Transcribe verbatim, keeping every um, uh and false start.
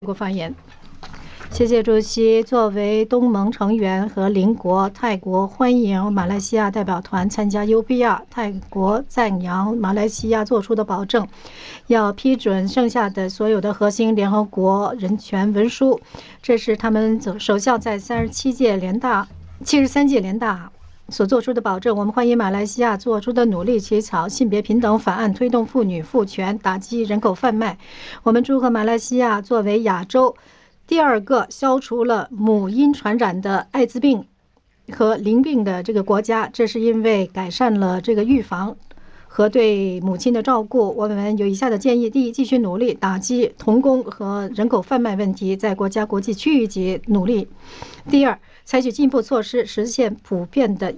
国发言。谢谢主席。作为东盟成员和邻国，泰国欢迎马来西亚代表团参加 U P R。泰国赞扬马来西亚做出的保证，要批准剩下的所有的核心联合国人权文书。这是他们首相在三十七届联大、七十三届联大所做出的保证。我们欢迎马来西亚做出的努力，起草性别平等法案，推动妇女赋权，打击人口贩卖。我们祝贺马来西亚作为亚洲第二个消除了母婴传染的艾滋病和淋病的这个国家，这是因为改善了这个预防和对母亲的照顾。我们有以下的建议：第一，继续努力打击童工和人口贩卖问题，在国家、国际、区域级努力；第二，采取进一步措施，实现普遍的